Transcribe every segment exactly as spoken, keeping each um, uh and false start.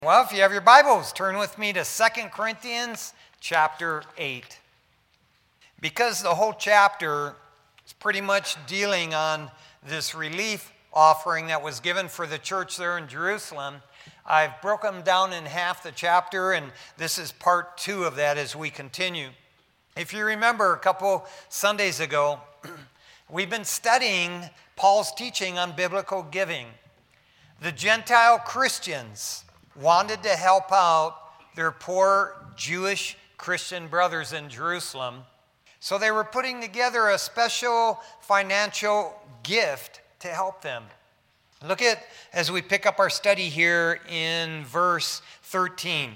Well, if you have your Bibles, turn with me to Second Corinthians chapter eight. Because the whole chapter is pretty much dealing on this relief offering that was given for the church there in Jerusalem, I've broken them down in half the chapter, and this is part two of that as we continue. If you remember a couple Sundays ago, we've been studying Paul's teaching on biblical giving. The Gentile Christians wanted to help out their poor Jewish Christian brothers in Jerusalem. So they were putting together a special financial gift to help them. Look at, as we pick up our study here in verse thirteen.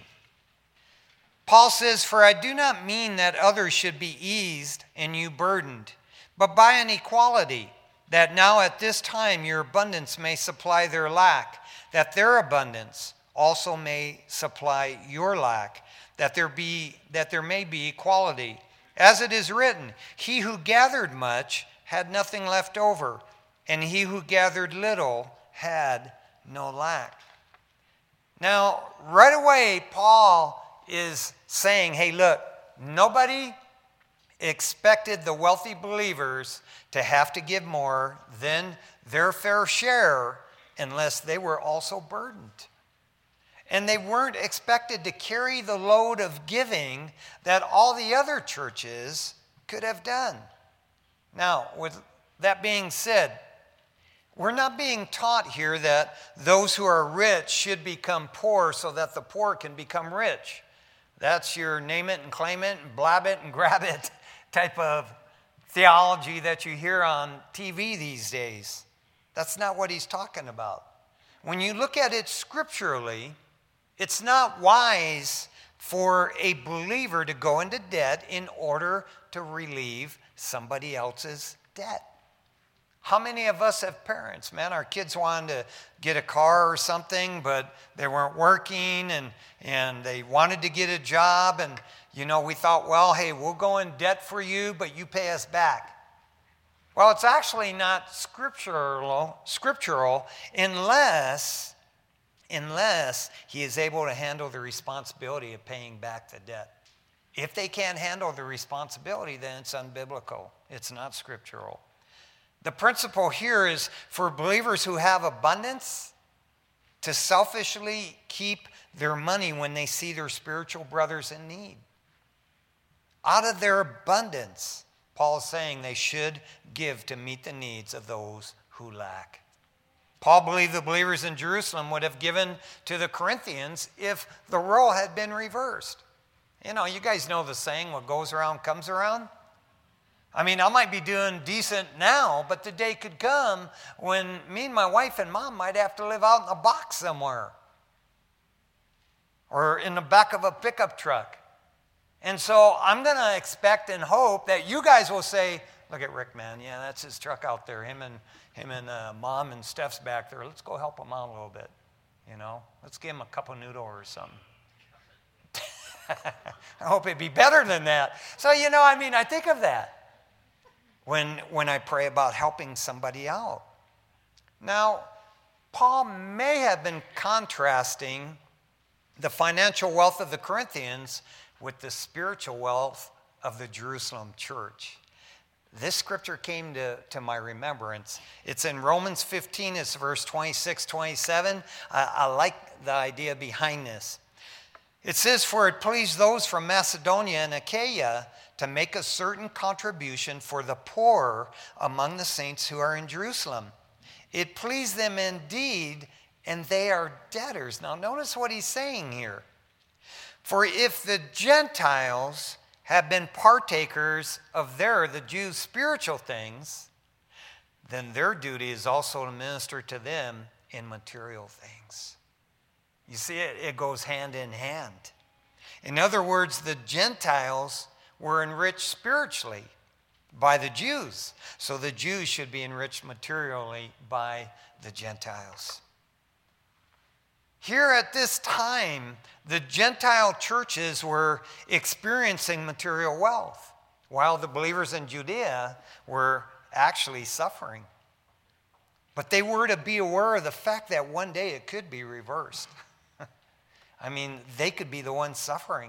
Paul says, "For I do not mean that others should be eased and you burdened, but by an equality, that now at this time your abundance may supply their lack, that their abundance also may supply your lack, that there be that there may be equality. As it is written, he who gathered much had nothing left over, and he who gathered little had no lack." Now, right away, Paul is saying, hey, look, nobody expected the wealthy believers to have to give more than their fair share unless they were also burdened. And they weren't expected to carry the load of giving that all the other churches could have done. Now, with that being said, we're not being taught here that those who are rich should become poor so that the poor can become rich. That's your name it and claim it and blab it and grab it type of theology that you hear on T V these days. That's not what he's talking about. When you look at it scripturally, it's not wise for a believer to go into debt in order to relieve somebody else's debt. How many of us have parents? Man, our kids wanted to get a car or something, but they weren't working, and, and they wanted to get a job, and you know, we thought, well, hey, we'll go in debt for you, but you pay us back. Well, it's actually not scriptural, scriptural unless... unless he is able to handle the responsibility of paying back the debt. If they can't handle the responsibility, then it's unbiblical. It's not scriptural. The principle here is for believers who have abundance to selfishly keep their money when they see their spiritual brothers in need. Out of their abundance, Paul is saying they should give to meet the needs of those who lack. Paul believed the believers in Jerusalem would have given to the Corinthians if the role had been reversed. You know, you guys know the saying, what goes around comes around. I mean, I might be doing decent now, but the day could come when me and my wife and mom might have to live out in a box somewhere or in the back of a pickup truck. And so I'm going to expect and hope that you guys will say, look at Rick, man. Yeah, that's his truck out there. Him and him and uh, Mom and Steph's back there. Let's go help him out a little bit. You know, let's give him a cup of noodle or something. I hope it'd be better than that. So, you know, I mean, I think of that when when I pray about helping somebody out. Now, Paul may have been contrasting the financial wealth of the Corinthians with the spiritual wealth of the Jerusalem church. This scripture came to, to my remembrance. It's in Romans fifteen, it's verse twenty-six, twenty-seven. I, I like the idea behind this. It says, "For it pleased those from Macedonia and Achaia to make a certain contribution for the poor among the saints who are in Jerusalem. It pleased them indeed, and they are debtors." Now notice what he's saying here. "For if the Gentiles have been partakers of their, the Jews' spiritual things, then their duty is also to minister to them in material things." You see, it, it goes hand in hand. In other words, the Gentiles were enriched spiritually by the Jews, so the Jews should be enriched materially by the Gentiles. Here at this time, the Gentile churches were experiencing material wealth, while the believers in Judea were actually suffering. But they were to be aware of the fact that one day it could be reversed. I mean, they could be the ones suffering.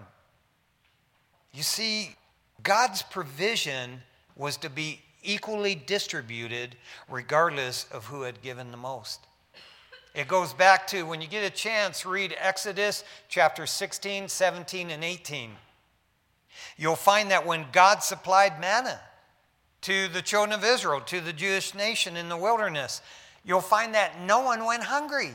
You see, God's provision was to be equally distributed regardless of who had given the most. It goes back to, when you get a chance, read Exodus chapter sixteen, seventeen, and eighteen. You'll find that when God supplied manna to the children of Israel, to the Jewish nation in the wilderness, you'll find that no one went hungry.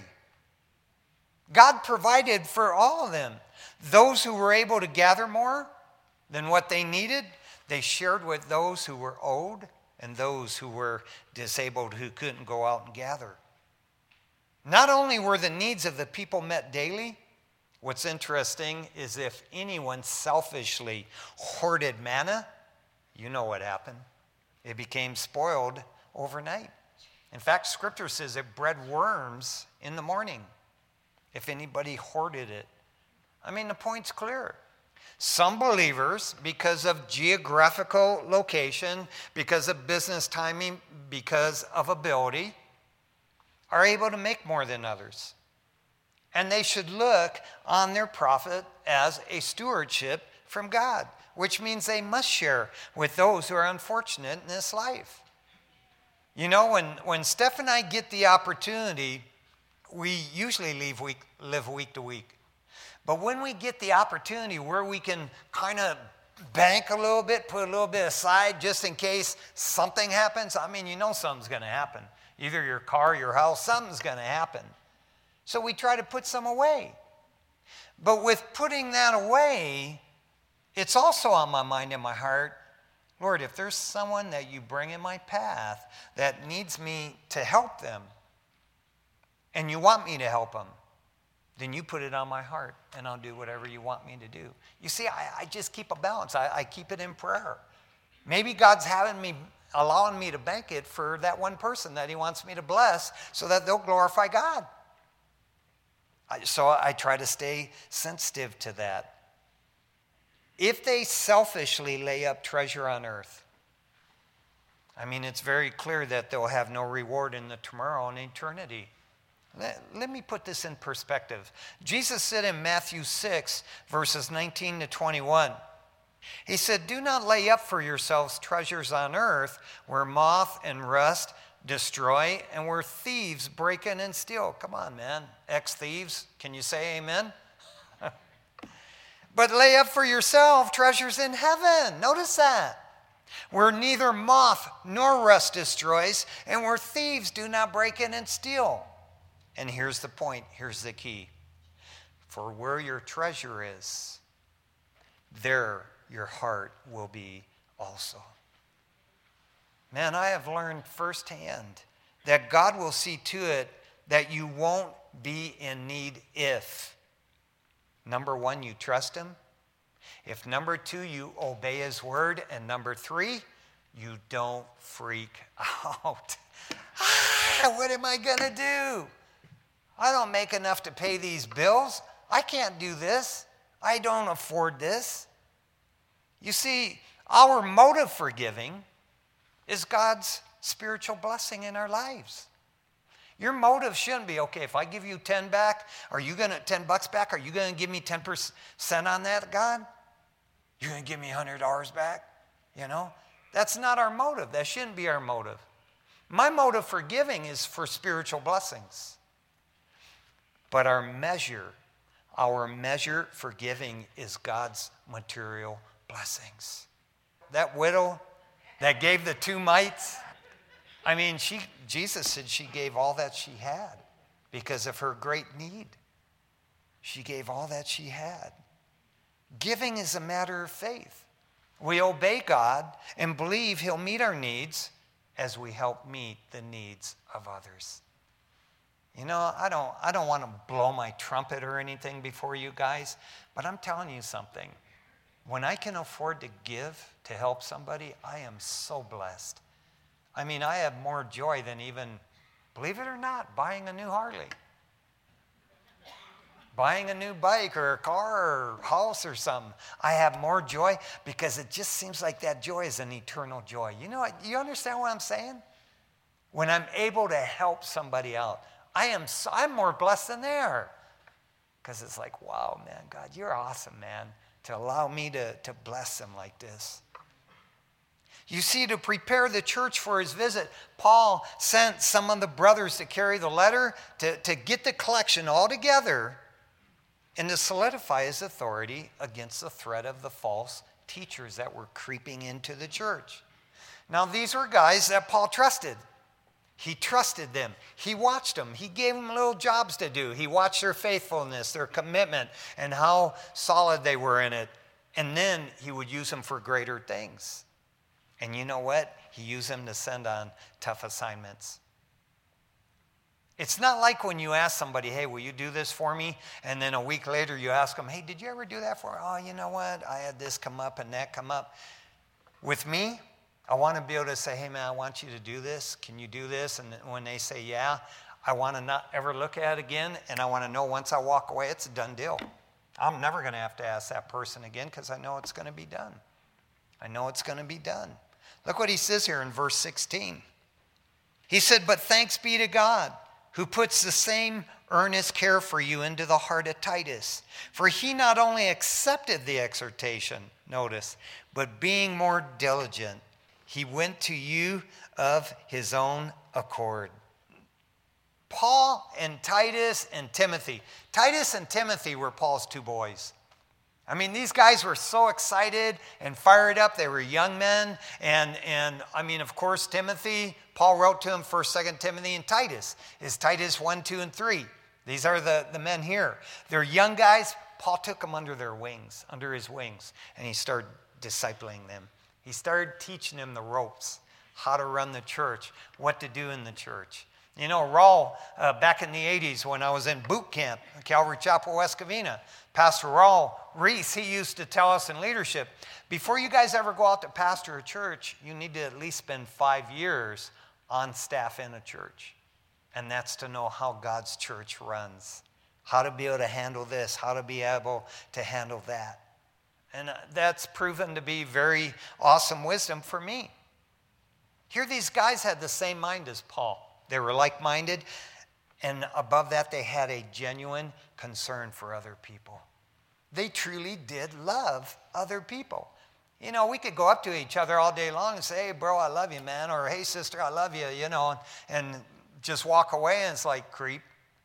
God provided for all of them. Those who were able to gather more than what they needed, they shared with those who were owed and those who were disabled, who couldn't go out and gather. Not only were the needs of the people met daily, what's interesting is if anyone selfishly hoarded manna, you know what happened. It became spoiled overnight. In fact, Scripture says it bred worms in the morning if anybody hoarded it. I mean, the point's clear. Some believers, because of geographical location, because of business timing, because of ability, are able to make more than others. And they should look on their profit as a stewardship from God, which means they must share with those who are unfortunate in this life. You know, when, when Steph and I get the opportunity, we usually leave week, live week to week. But when we get the opportunity where we can kind of bank a little bit, put a little bit aside just in case something happens, I mean, you know something's going to happen. Either your car, your house, something's going to happen. So we try to put some away. But with putting that away, it's also on my mind and my heart, Lord, if there's someone that you bring in my path that needs me to help them, and you want me to help them, then you put it on my heart, and I'll do whatever you want me to do. You see, I, I just keep a balance. I, I keep it in prayer. Maybe God's having me, allowing me to bank it for that one person that he wants me to bless so that they'll glorify God. I, so I try to stay sensitive to that. If they selfishly lay up treasure on earth, I mean, it's very clear that they'll have no reward in the tomorrow and eternity. Let, let me put this in perspective. Jesus said in Matthew six, verses nineteen to twenty-one, he said, do not lay up for yourselves treasures on earth where moth and rust destroy and where thieves break in and steal. Come on, man. Ex-thieves, can you say amen? But lay up for yourself treasures in heaven. Notice that. Where neither moth nor rust destroys and where thieves do not break in and steal. And here's the point. Here's the key. For where your treasure is, there your heart will be also. Man, I have learned firsthand that God will see to it that you won't be in need if, number one, you trust him. If number two, you obey his word. And number three, you don't freak out. Ah, what am I going to do? I don't make enough to pay these bills. I can't do this. I don't afford this. You see, our motive for giving is God's spiritual blessing in our lives. Your motive shouldn't be, okay, if I give you ten back, are you gonna ten bucks back? Are you gonna give me ten percent on that, God? You're gonna give me one hundred dollars back? You know? That's not our motive. That shouldn't be our motive. My motive for giving is for spiritual blessings. But our measure, our measure for giving is God's material blessings. That widow that gave the two mites, I mean, she, Jesus said she gave all that she had because of her great need. She gave all that she had. Giving is a matter of faith. We obey God and believe he'll meet our needs as we help meet the needs of others. You know, I don't, I don't want to blow my trumpet or anything before you guys, but I'm telling you something. When I can afford to give to help somebody, I am so blessed. I mean, I have more joy than even, believe it or not, buying a new Harley. Buying a new bike or a car or house or something. I have more joy because it just seems like that joy is an eternal joy. You know, you understand what I'm saying? When I'm able to help somebody out, I am so, I'm more blessed than they are. Because it's like, wow, man, God, you're awesome, man, to allow me to, to bless them like this. You see, to prepare the church for his visit, Paul sent some of the brothers to carry the letter, to, to get the collection all together, and to solidify his authority against the threat of the false teachers that were creeping into the church. Now, these were guys that Paul trusted. He trusted them. He watched them. He gave them little jobs to do. He watched their faithfulness, their commitment, and how solid they were in it. And then he would use them for greater things. And you know what? He used them to send on tough assignments. It's not like when you ask somebody, hey, will you do this for me? And then a week later you ask them, hey, did you ever do that for me? Oh, you know what? I had this come up and that come up. With me, I want to be able to say, hey, man, I want you to do this. Can you do this? And when they say, yeah, I want to not ever look at it again. And I want to know once I walk away, it's a done deal. I'm never going to have to ask that person again because I know it's going to be done. I know it's going to be done. Look what he says here in verse sixteen. He said, but thanks be to God, who puts the same earnest care for you into the heart of Titus. For he not only accepted the exhortation, notice, but being more diligent, he went to you of his own accord. Paul and Titus and Timothy. Titus and Timothy were Paul's two boys. I mean, these guys were so excited and fired up. They were young men. And, and I mean, of course, Timothy, Paul wrote to him first, second Timothy, and Titus. Is Titus one, two, and three. These are the, the men here. They're young guys. Paul took them under their wings, under his wings, and he started discipling them. He started teaching them the ropes, how to run the church, what to do in the church. You know, Raul, uh, back in the eighties when I was in boot camp at Calvary Chapel, West Covina, Pastor Raul Reese, he used to tell us in leadership, before you guys ever go out to pastor a church, you need to at least spend five years on staff in a church. And that's to know how God's church runs, how to be able to handle this, how to be able to handle that. And that's proven to be very awesome wisdom for me. Here these guys had the same mind as Paul. They were like-minded, and above that, they had a genuine concern for other people. They truly did love other people. You know, we could go up to each other all day long and say, hey, bro, I love you, man, or hey, sister, I love you, you know, and just walk away, and it's like, creep.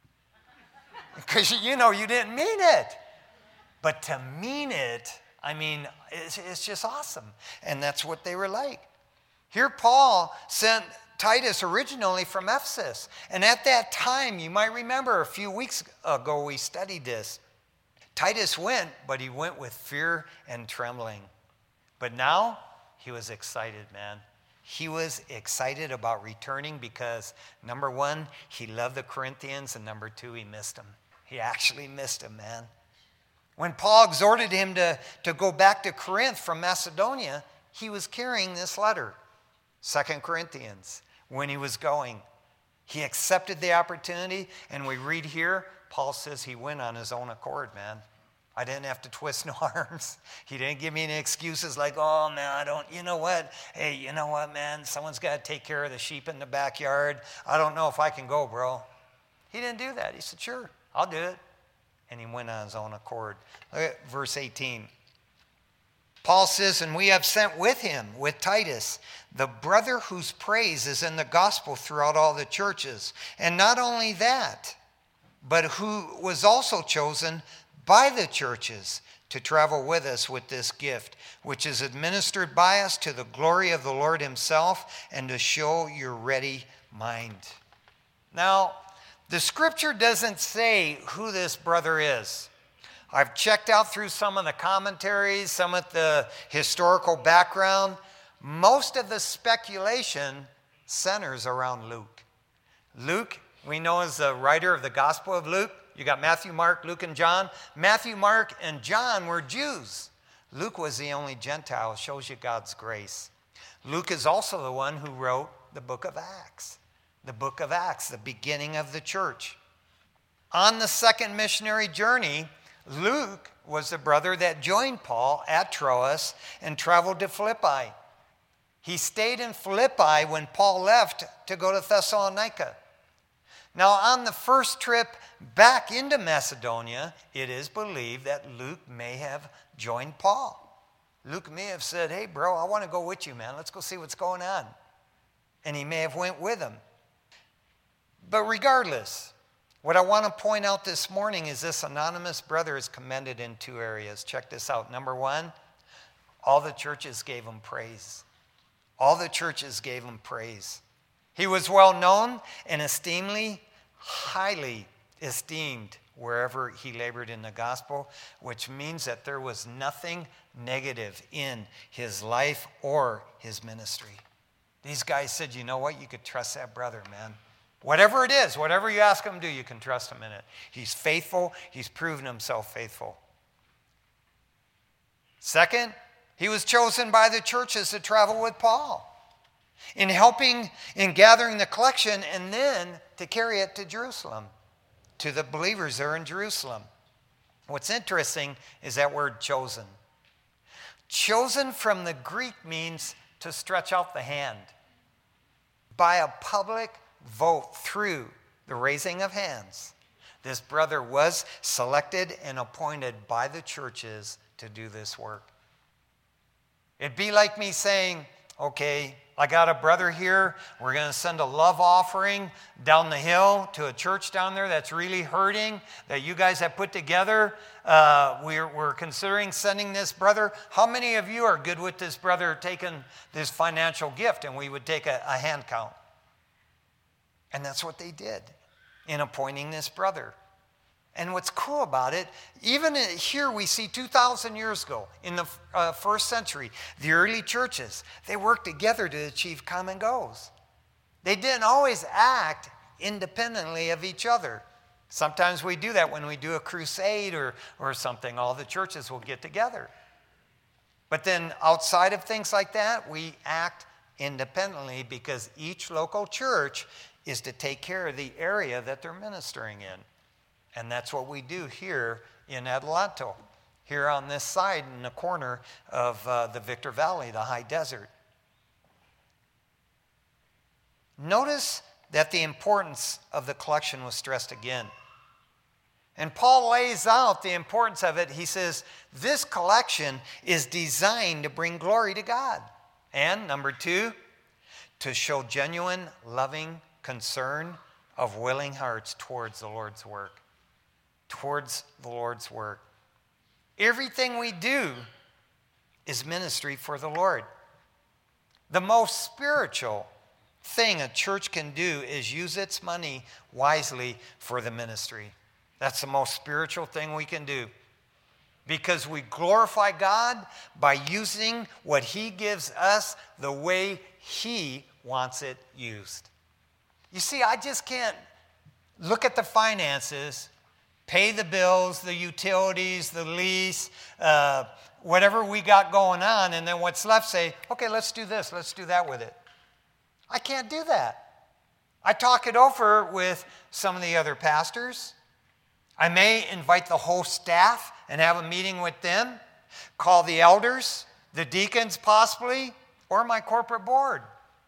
Because, you know, you didn't mean it. But to mean it, I mean, it's, it's just awesome. And that's what they were like. Here Paul sent Titus originally from Ephesus. And at that time, you might remember a few weeks ago we studied this. Titus went, but he went with fear and trembling. But now he was excited, man. He was excited about returning because, number one, he loved the Corinthians, and number two, he missed them. He actually missed them, man. When Paul exhorted him to, to go back to Corinth from Macedonia, he was carrying this letter, Second Corinthians. When he was going, he accepted the opportunity, and we read here, Paul says he went on his own accord, man. I didn't have to twist no arms. He didn't give me any excuses like, oh, man, I don't, you know what? Hey, you know what, man? Someone's got to take care of the sheep in the backyard. I don't know if I can go, bro. He didn't do that. He said, sure, I'll do it. And he went on his own accord. Look at verse eighteen. Paul says, and we have sent with him, with Titus, the brother whose praise is in the gospel throughout all the churches. And not only that, but who was also chosen by the churches to travel with us with this gift, which is administered by us to the glory of the Lord himself and to show your ready mind. Now, the scripture doesn't say who this brother is. I've checked out through some of the commentaries, some of the historical background. Most of the speculation centers around Luke. Luke, we know, is the writer of the Gospel of Luke. You got Matthew, Mark, Luke, and John. Matthew, Mark, and John were Jews. Luke was the only Gentile. It shows you God's grace. Luke is also the one who wrote the book of Acts. The book of Acts, the beginning of the church. On the second missionary journey, Luke was the brother that joined Paul at Troas and traveled to Philippi. He stayed in Philippi when Paul left to go to Thessalonica. Now, on the first trip back into Macedonia, it is believed that Luke may have joined Paul. Luke may have said, hey, bro, I want to go with you, man. Let's go see what's going on. And he may have went with him. But regardless, what I want to point out this morning is this anonymous brother is commended in two areas. Check this out. Number one, all the churches gave him praise. All the churches gave him praise. He was well known and esteemedly, highly esteemed wherever he labored in the gospel, which means that there was nothing negative in his life or his ministry. These guys said, you know what? You could trust that brother, man. Whatever it is, whatever you ask him to do, you can trust him in it. He's faithful. He's proven himself faithful. Second, he was chosen by the churches to travel with Paul in helping, in gathering the collection, and then to carry it to Jerusalem, to the believers there in Jerusalem. What's interesting is that word chosen. Chosen from the Greek means to stretch out the hand. By a public vote through the raising of hands, this brother was selected and appointed by the churches to do this work. It'd be like me saying, okay, I got a brother here. We're going to send a love offering down the hill to a church down there that's really hurting, that you guys have put together. Uh, we're, we're considering sending this brother. How many of you are good with this brother taking this financial gift? And we would take a, a hand count. And that's what they did in appointing this brother. And what's cool about it, even here we see two thousand years ago, in the uh, first century, the early churches, they worked together to achieve common goals. They didn't always act independently of each other. Sometimes we do that when we do a crusade or, or something. All the churches will get together. But then outside of things like that, we act independently because each local church is to take care of the area that they're ministering in. And that's what we do here in Adelanto, here on this side in the corner of uh, the Victor Valley, the high desert. Notice that the importance of the collection was stressed again. And Paul lays out the importance of it. He says, this collection is designed to bring glory to God. And number two, to show genuine, loving concern of willing hearts towards the Lord's work. Towards the Lord's work. Everything we do is ministry for the Lord. The most spiritual thing a church can do is use its money wisely for the ministry. That's the most spiritual thing we can do. Because we glorify God by using what He gives us the way He wants it used. You see, I just can't look at the finances, pay the bills, the utilities, the lease, uh, whatever we got going on, and then what's left say, okay, let's do this, let's do that with it. I can't do that. I talk it over with some of the other pastors. I may invite the whole staff and have a meeting with them, call the elders, the deacons possibly, or my corporate board.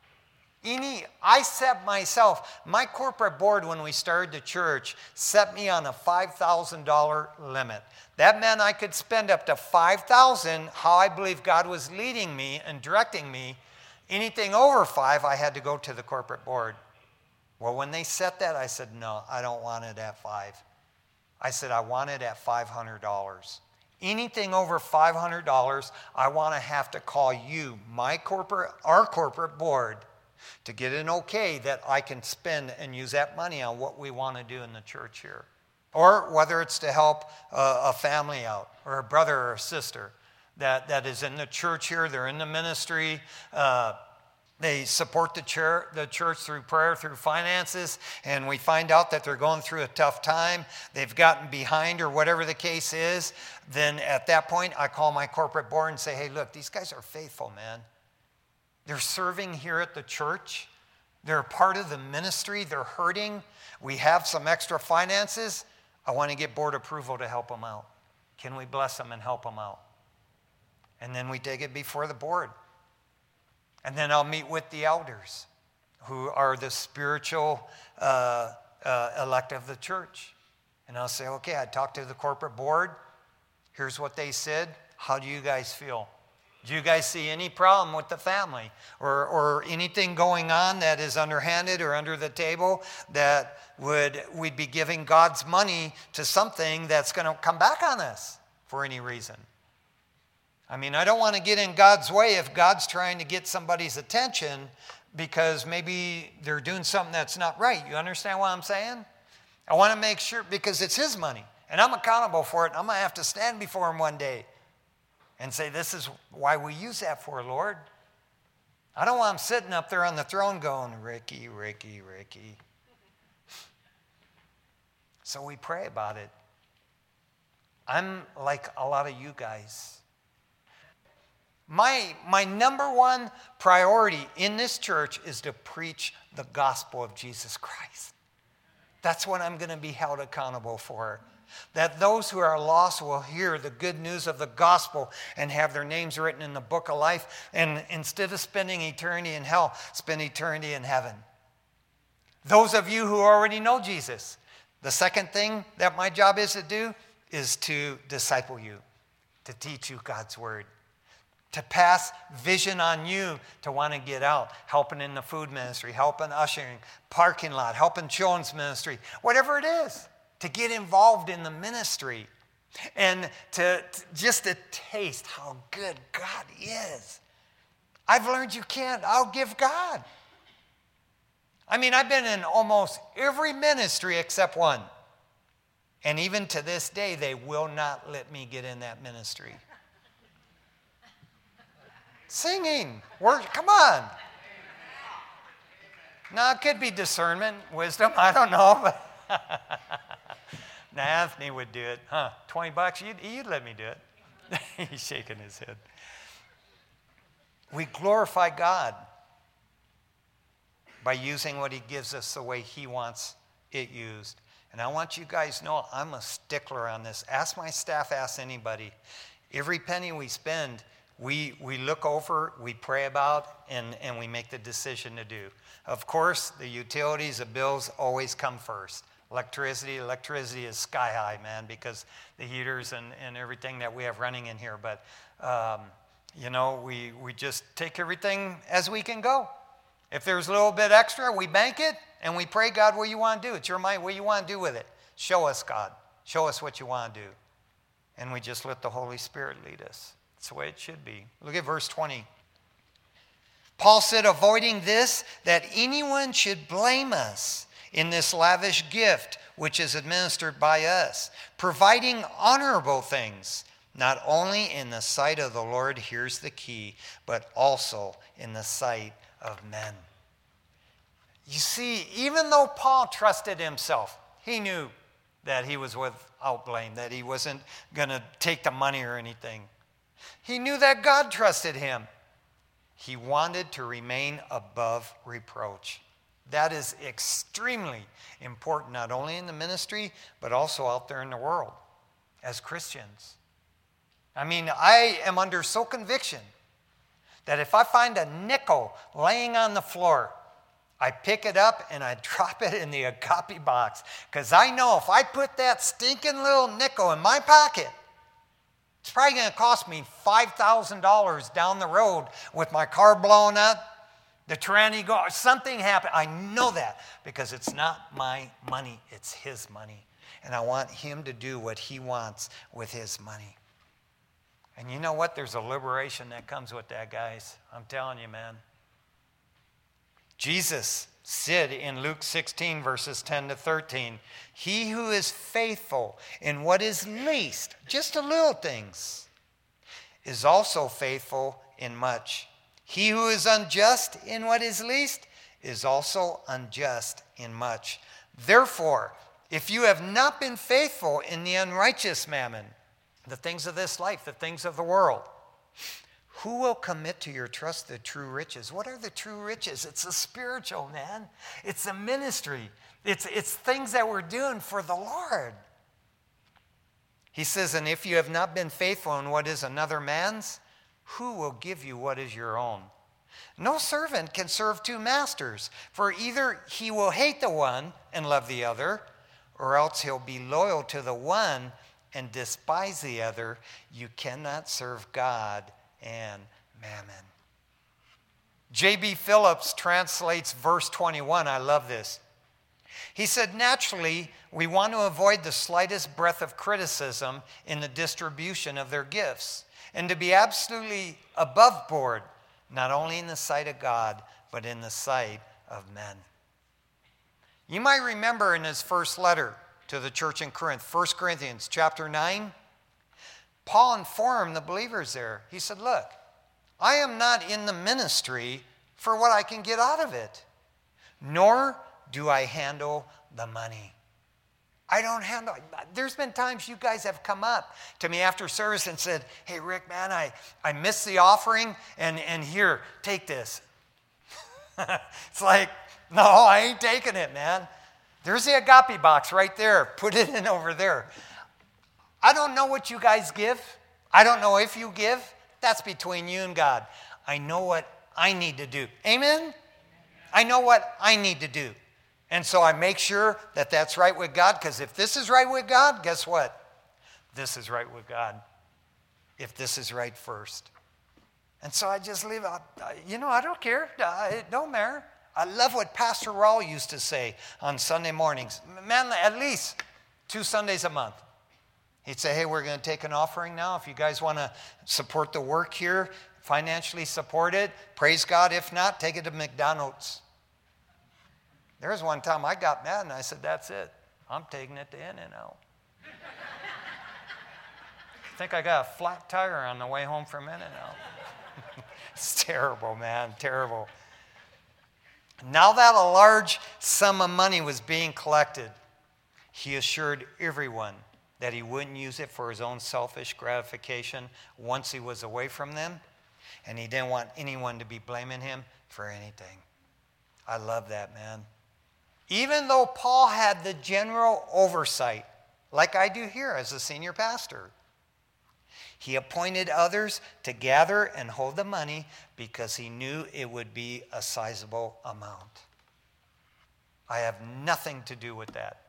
Any, I set myself, my corporate board when we started the church set me on a five thousand dollars limit. That meant I could spend up to five thousand dollars how I believe God was leading me and directing me. Anything over five, I had to go to the corporate board. Well, when they set that, I said, no, I don't want it at five. I said, I want it at five hundred dollars. Anything over five hundred dollars, I want to have to call you, my corporate, our corporate board, to get an okay that I can spend and use that money on what we want to do in the church here. Or whether it's to help a, a family out, or a brother or a sister that, that is in the church here, they're in the ministry, uh, they support the church, the church through prayer, through finances, and we find out that they're going through a tough time, they've gotten behind or whatever the case is, then at that point I call my corporate board and say, hey, look, these guys are faithful, man. They're serving here at the church. They're a part of the ministry. They're hurting. We have some extra finances. I want to get board approval to help them out. Can we bless them and help them out? And then we take it before the board. And then I'll meet with the elders, who are the spiritual uh, uh, elect of the church. And I'll say, okay, I talked to the corporate board. Here's what they said. How do you guys feel? Do you guys see any problem with the family or, or anything going on that is underhanded or under the table that would we'd be giving God's money to something that's going to come back on us for any reason? I mean, I don't want to get in God's way if God's trying to get somebody's attention because maybe they're doing something that's not right. You understand what I'm saying? I want to make sure because it's his money and I'm accountable for it. I'm going to have to stand before him one day and say, this is why we use that for, Lord. I don't want him sitting up there on the throne going, Ricky, Ricky, Ricky. So we pray about it. I'm like a lot of you guys. My, my number one priority in this church is to preach the gospel of Jesus Christ. That's what I'm going to be held accountable for. That those who are lost will hear the good news of the gospel and have their names written in the book of life. And instead of spending eternity in hell, spend eternity in heaven. Those of you who already know Jesus, the second thing that my job is to do is to disciple you, to teach you God's word, to pass vision on you to want to get out, helping in the food ministry, helping ushering, parking lot, helping children's ministry, whatever it is. To get involved in the ministry and to, to just to taste how good God is. I've learned you can't outgive God. I mean, I've been in almost every ministry except one. And even to this day, they will not let me get in that ministry. Singing, work, come on. Now, it could be discernment, wisdom, I don't know, but now, Anthony would do it. Huh, twenty bucks, you'd, you'd let me do it. He's shaking his head. We glorify God by using what he gives us the way he wants it used. And I want you guys to know I'm a stickler on this. Ask my staff, ask anybody. Every penny we spend, we, we look over, we pray about, and, and we make the decision to do. Of course, the utilities, the bills always come first. Electricity, electricity is sky high, man, because the heaters and, and everything that we have running in here. But, um, you know, we, we just take everything as we can go. If there's a little bit extra, we bank it, and we pray, God, what you want to do. It's your mind. What you want to do with it? Show us, God. Show us what you want to do. And we just let the Holy Spirit lead us. That's the way it should be. Look at verse twenty. Paul said, avoiding this, that anyone should blame us in this lavish gift which is administered by us, providing honorable things, not only in the sight of the Lord, here's the key, but also in the sight of men. You see, even though Paul trusted himself, he knew that he was without blame, that he wasn't going to take the money or anything. He knew that God trusted him. He wanted to remain above reproach. That is extremely important, not only in the ministry, but also out there in the world as Christians. I mean, I am under so conviction that if I find a nickel laying on the floor, I pick it up and I drop it in the agape box. Because I know if I put that stinking little nickel in my pocket, it's probably going to cost me five thousand dollars down the road with my car blowing up, the tranny go, something happened. I know that because it's not my money, it's his money. And I want him to do what he wants with his money. And you know what? There's a liberation that comes with that, guys. I'm telling you, man. Jesus said in Luke sixteen, verses ten to thirteen, he who is faithful in what is least, just the little things, is also faithful in much. He who is unjust in what is least is also unjust in much. Therefore, if you have not been faithful in the unrighteous mammon, the things of this life, the things of the world, who will commit to your trust the true riches? What are the true riches? It's the spiritual, man. It's the ministry. It's, it's things that we're doing for the Lord. He says, and if you have not been faithful in what is another man's, who will give you what is your own? No servant can serve two masters, for either he will hate the one and love the other, or else he'll be loyal to the one and despise the other. You cannot serve God and mammon. J B Phillips translates verse twenty-one. I love this. He said, naturally, we want to avoid the slightest breath of criticism in the distribution of their gifts, and to be absolutely above board, not only in the sight of God, but in the sight of men. You might remember in his first letter to the church in Corinth, First Corinthians chapter nine, Paul informed the believers there. He said, look, I am not in the ministry for what I can get out of it, nor do I handle the money. I don't handle it. There's been times you guys have come up to me after service and said, hey, Rick, man, I, I missed the offering, and, and here, take this. It's like, no, I ain't taking it, man. There's the agape box right there. Put it in over there. I don't know what you guys give. I don't know if you give. That's between you and God. I know what I need to do. Amen? I know what I need to do. And so I make sure that that's right with God, because if this is right with God, guess what? This is right with God. If this is right first. And so I just leave it. You know, I don't care. It don't matter. I love what Pastor Raul used to say on Sunday mornings. Man, at least two Sundays a month. He'd say, hey, we're going to take an offering now. If you guys want to support the work here, financially support it, praise God. If not, take it to McDonald's. There was one time I got mad and I said, that's it. I'm taking it to In-N-Out. I think I got a flat tire on the way home from In-N-Out. It's terrible, man, terrible. Now that a large sum of money was being collected, he assured everyone that he wouldn't use it for his own selfish gratification once he was away from them, and he didn't want anyone to be blaming him for anything. I love that, man. Even though Paul had the general oversight, like I do here as a senior pastor, he appointed others to gather and hold the money because he knew it would be a sizable amount. I have nothing to do with that.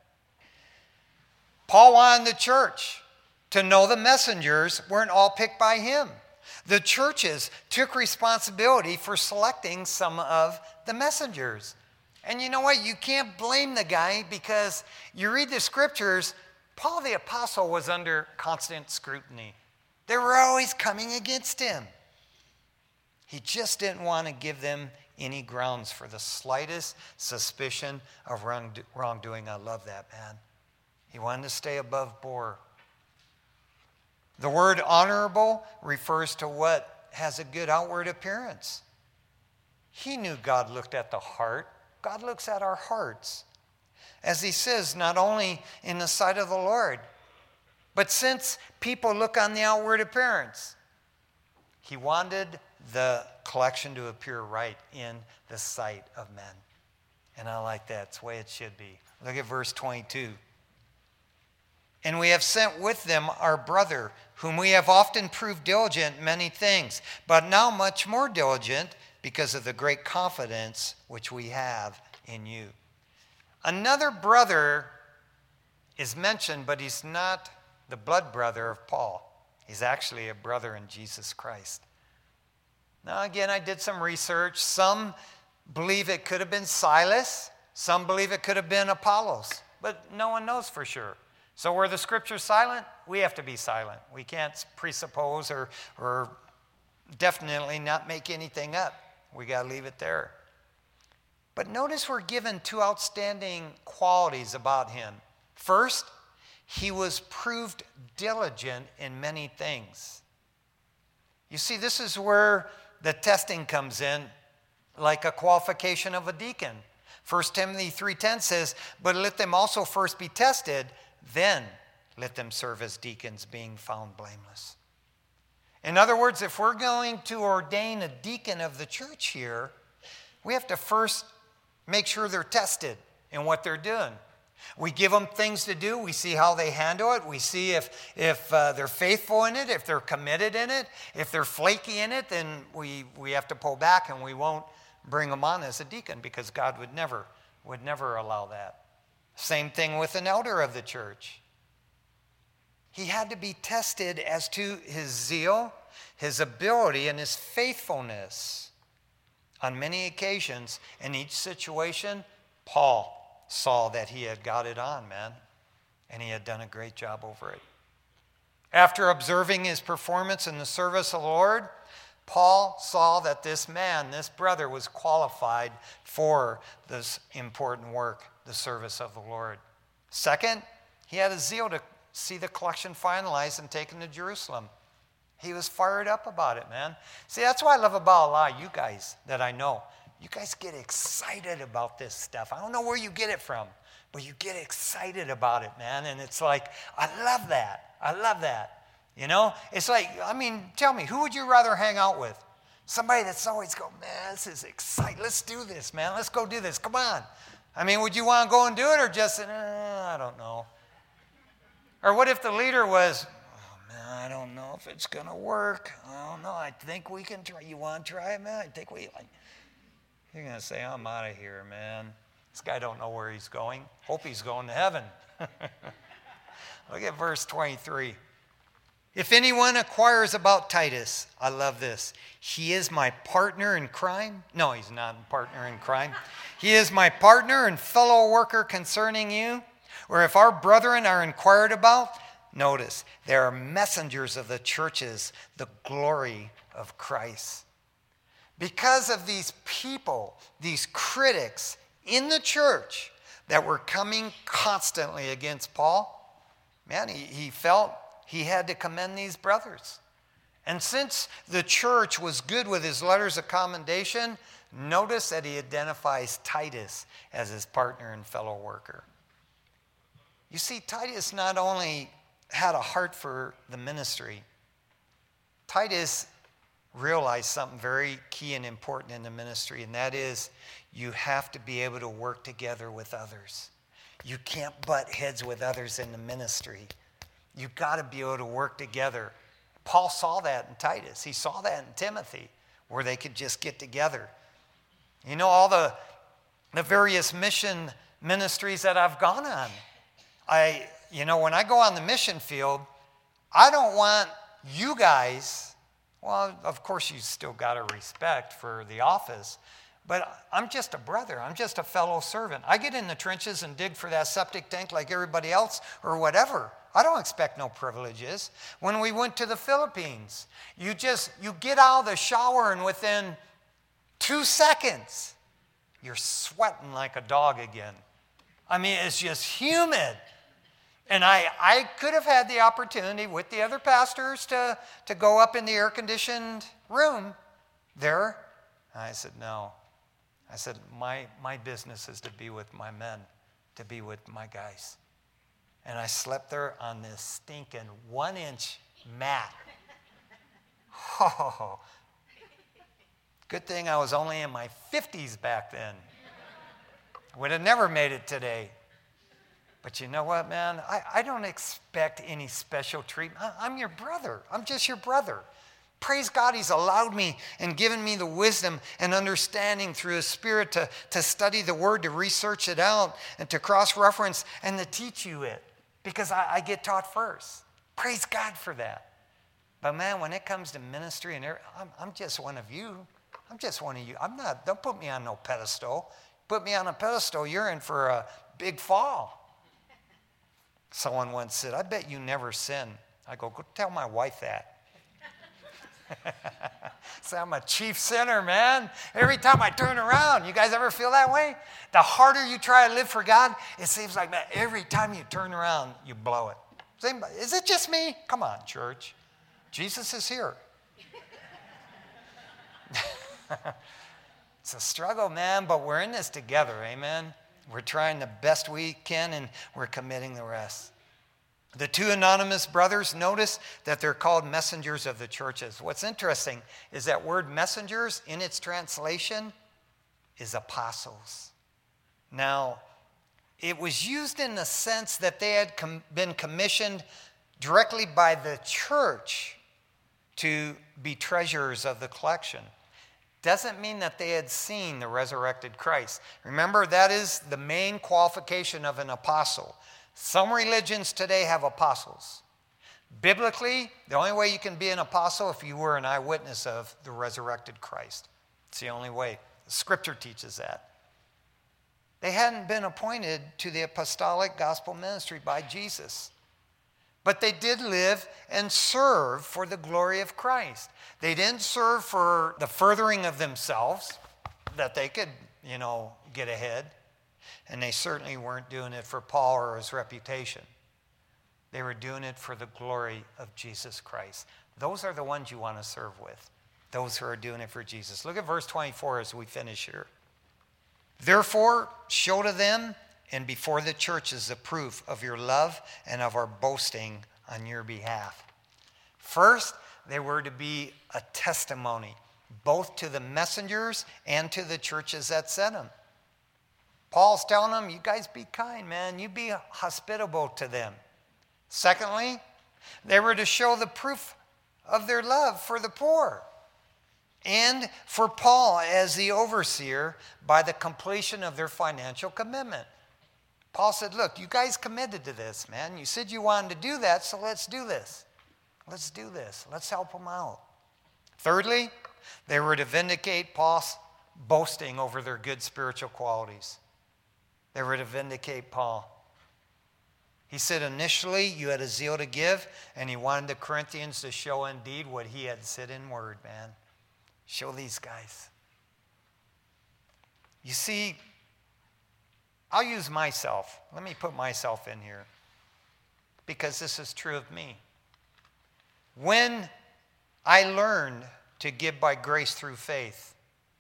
Paul wanted the church to know the messengers weren't all picked by him. The churches took responsibility for selecting some of the messengers. And you know what? You can't blame the guy, because you read the scriptures, Paul the apostle was under constant scrutiny. They were always coming against him. He just didn't want to give them any grounds for the slightest suspicion of wrong, wrongdoing. I love that, man. He wanted to stay above board. The word honorable refers to what has a good outward appearance. He knew God looked at the heart. God looks at our hearts. As he says, not only in the sight of the Lord, but since people look on the outward appearance, he wanted the collection to appear right in the sight of men. And I like that. It's the way it should be. Look at verse twenty-two. And we have sent with them our brother, whom we have often proved diligent in many things, but now much more diligent because of the great confidence which we have in you. Another brother is mentioned, but he's not the blood brother of Paul. He's actually a brother in Jesus Christ. Now, again, I did some research. Some believe it could have been Silas. Some believe it could have been Apollos, but no one knows for sure. So were the scriptures silent? We have to be silent. We can't presuppose or, or definitely not make anything up. We got to leave it there. But notice we're given two outstanding qualities about him. First, he was proved diligent in many things. You see, this is where the testing comes in, like a qualification of a deacon. First Timothy three ten says, but let them also first be tested, then let them serve as deacons, being found blameless. In other words, if we're going to ordain a deacon of the church here, we have to first make sure they're tested in what they're doing. We give them things to do. We see how they handle it. We see if, if uh, they're faithful in it, if they're committed in it. If they're flaky in it, then we, we have to pull back and we won't bring them on as a deacon because God would never, would never allow that. Same thing with an elder of the church. He had to be tested as to his zeal, his ability, and his faithfulness. On many occasions, in each situation, Paul saw that he had got it on, man, and he had done a great job over it. After observing his performance in the service of the Lord, Paul saw that this man, this brother, was qualified for this important work, the service of the Lord. Second, he had a zeal to see the collection finalized and taken to Jerusalem. He was fired up about it, man. See, that's what I love about a lot of you guys that I know. You guys get excited about this stuff. I don't know where you get it from, but you get excited about it, man. And it's like, I love that. I love that. You know? It's like, I mean, tell me, who would you rather hang out with? Somebody that's always going, man, this is exciting. Let's do this, man. Let's go do this. Come on. I mean, would you want to go and do it or just, eh, I don't know. Or what if the leader was, oh, man, I don't know if it's going to work. I don't know. I think we can try. You want to try it, man? I think we, like, you're going to say, I'm out of here, man. This guy don't know where he's going. Hope he's going to heaven. Look at verse twenty-three. If anyone inquires about Titus, I love this. He is my partner in crime. No, he's not a partner in crime. He is my partner and fellow worker concerning you. Or if our brethren are inquired about, notice, they are messengers of the churches, the glory of Christ. Because of these people, these critics in the church that were coming constantly against Paul, man, he, he felt he had to commend these brothers. And since the church was good with his letters of commendation, notice that he identifies Titus as his partner and fellow worker. You see, Titus not only had a heart for the ministry, Titus realized something very key and important in the ministry, and that is you have to be able to work together with others. You can't butt heads with others in the ministry. You've got to be able to work together. Paul saw that in Titus. He saw that in Timothy, where they could just get together. You know, all the, the various mission ministries that I've gone on, I, you know, when I go on the mission field, I don't want you guys, well, of course you still got to respect for the office, but I'm just a brother. I'm just a fellow servant. I get in the trenches and dig for that septic tank like everybody else or whatever. I don't expect no privileges. When we went to the Philippines, you just, you get out of the shower and within two seconds, you're sweating like a dog again. I mean, it's just humid. And I, I could have had the opportunity with the other pastors to, to go up in the air-conditioned room there. And I said, no. I said, my, my business is to be with my men, to be with my guys. And I slept there on this stinking one-inch mat. Oh, good thing I was only in my fifties back then. Would have never made it today. But you know what, man? I, I don't expect any special treatment. I, I'm your brother. I'm just your brother. Praise God, he's allowed me and given me the wisdom and understanding through his Spirit to, to study the Word, to research it out, and to cross-reference and to teach you it. Because I, I get taught first. Praise God for that. But man, when it comes to ministry, and I'm, I'm just one of you. I'm just one of you. I'm not, don't put me on no pedestal. Put me on a pedestal, you're in for a big fall. Someone once said, I bet you never sin. I go, go tell my wife that. Say, I'm a chief sinner, man. Every time I turn around, you guys ever feel that way? The harder you try to live for God, it seems like, man, every time you turn around, you blow it. Is it just me? Come on, church. Jesus is here. It's a struggle, man, but we're in this together, amen? We're trying the best we can, and we're committing the rest. The two anonymous brothers, notice that they're called messengers of the churches. What's interesting is that word messengers, in its translation, is apostles. Now, it was used in the sense that they had com- been commissioned directly by the church to be treasurers of the collection. Doesn't mean that they had seen the resurrected Christ. Remember, that is the main qualification of an apostle. Some religions today have apostles. Biblically, the only way you can be an apostle if you were an eyewitness of the resurrected Christ. It's the only way. The Scripture teaches that. They hadn't been appointed to the apostolic gospel ministry by Jesus. But they did live and serve for the glory of Christ. They didn't serve for the furthering of themselves, that they could, you know, get ahead. And they certainly weren't doing it for Paul or his reputation. They were doing it for the glory of Jesus Christ. Those are the ones you want to serve with. Those who are doing it for Jesus. Look at verse twenty-four as we finish here. Therefore, show to them and before the churches the proof of your love and of our boasting on your behalf. First, they were to be a testimony, both to the messengers and to the churches that sent them. Paul's telling them, you guys be kind, man. You be hospitable to them. Secondly, they were to show the proof of their love for the poor. And for Paul as the overseer by the completion of their financial commitment. Paul said, look, you guys committed to this, man. You said you wanted to do that, so let's do this. Let's do this. Let's help them out. Thirdly, they were to vindicate Paul's boasting over their good spiritual qualities. They were to vindicate Paul. He said initially you had a zeal to give, and he wanted the Corinthians to show indeed what he had said in word, man. Show these guys. You see, I'll use myself. Let me put myself in here, because this is true of me. When I learned to give by grace through faith,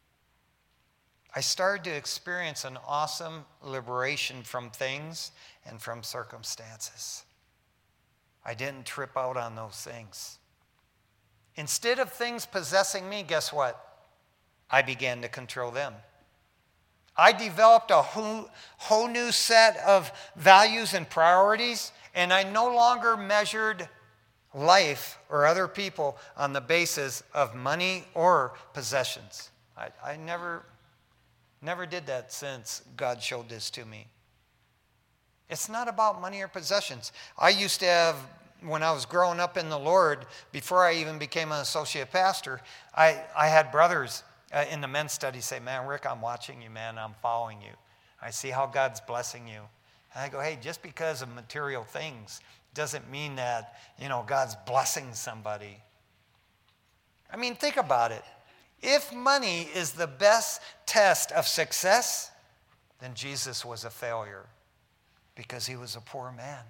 I started to experience an awesome liberation from things and from circumstances. I didn't trip out on those things. Instead of things possessing me, guess what? I began to control them. I developed a whole, whole new set of values and priorities, and I no longer measured life or other people on the basis of money or possessions. I, I never... Never did that since God showed this to me. It's not about money or possessions. I used to have, when I was growing up in the Lord, before I even became an associate pastor, I, I had brothers uh, in the men's study say, man, Rick, I'm watching you, man. I'm following you. I see how God's blessing you. And I go, hey, just because of material things doesn't mean that, you know, God's blessing somebody. I mean, think about it. If money is the best test of success, then Jesus was a failure because he was a poor man.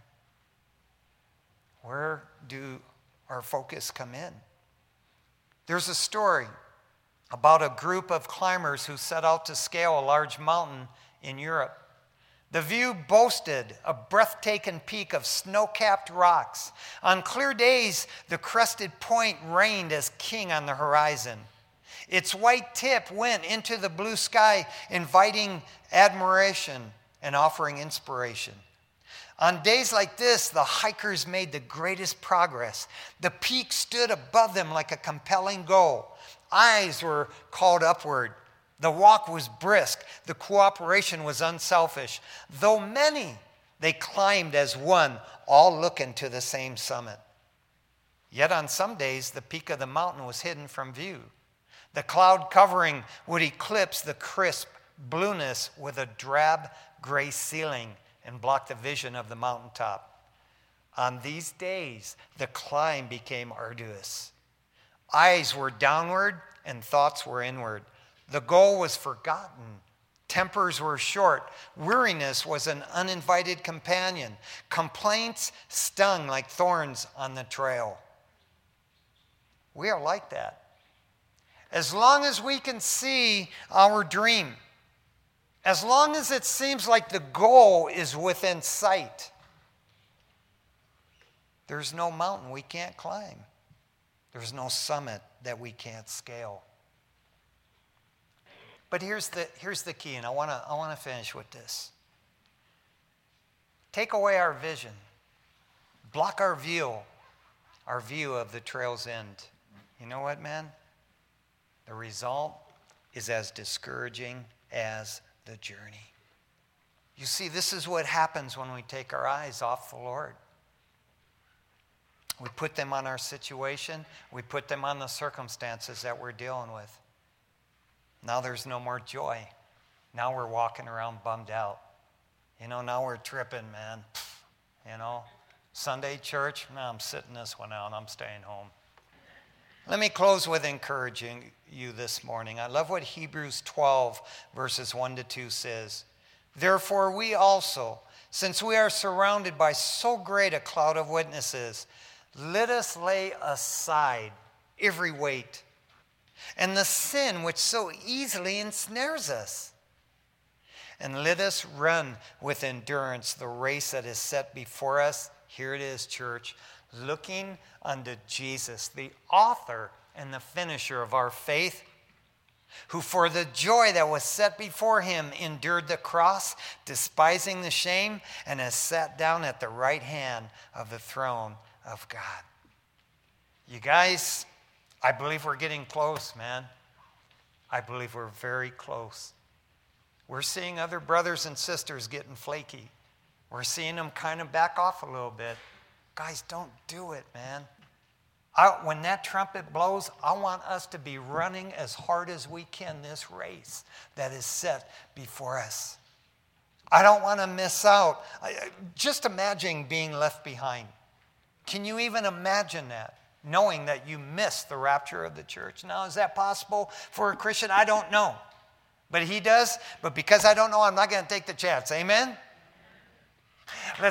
Where do our focus come in? There's a story about a group of climbers who set out to scale a large mountain in Europe. The view boasted a breathtaking peak of snow-capped rocks. On clear days, the crested point reigned as king on the horizon. Its white tip went into the blue sky, inviting admiration and offering inspiration. On days like this, the hikers made the greatest progress. The peak stood above them like a compelling goal. Eyes were called upward. The walk was brisk. The cooperation was unselfish. Though many, they climbed as one, all looking to the same summit. Yet on some days, the peak of the mountain was hidden from view. The cloud covering would eclipse the crisp blueness with a drab gray ceiling and block the vision of the mountaintop. On these days, the climb became arduous. Eyes were downward and thoughts were inward. The goal was forgotten. Tempers were short. Weariness was an uninvited companion. Complaints stung like thorns on the trail. We are like that. As long as we can see our dream, as long as it seems like the goal is within sight, there's no mountain we can't climb. There's no summit that we can't scale. But here's the, here's the key, and I want to I want to finish with this. take away our vision, block our view, our view of the trail's end. You know what, man? The result is as discouraging as the journey. You see, this is what happens when we take our eyes off the Lord. We put them on our situation. We put them on the circumstances that we're dealing with. Now there's no more joy. Now we're walking around bummed out. You know, now we're tripping, man. You know, Sunday church, no, I'm sitting this one out. I'm staying home. Let me close with encouraging you this morning. I love what Hebrews twelve, verses one to two says. Therefore, we also, since we are surrounded by so great a cloud of witnesses, let us lay aside every weight and the sin which so easily ensnares us. And let us run with endurance the race that is set before us. Here it is, church. Looking unto Jesus, the author and the finisher of our faith, who for the joy that was set before him endured the cross, despising the shame, and has sat down at the right hand of the throne of God. You guys, I believe we're getting close, man. I believe we're very close. We're seeing other brothers and sisters getting flaky. We're seeing them kind of back off a little bit. Guys, don't do it, man. I, when that trumpet blows, I want us to be running as hard as we can this race that is set before us. I don't want to miss out. I, just imagine being left behind. Can you even imagine that? Knowing that you missed the rapture of the church. Now, is that possible for a Christian? I don't know. But he does. But because I don't know, I'm not going to take the chance. Amen? Let's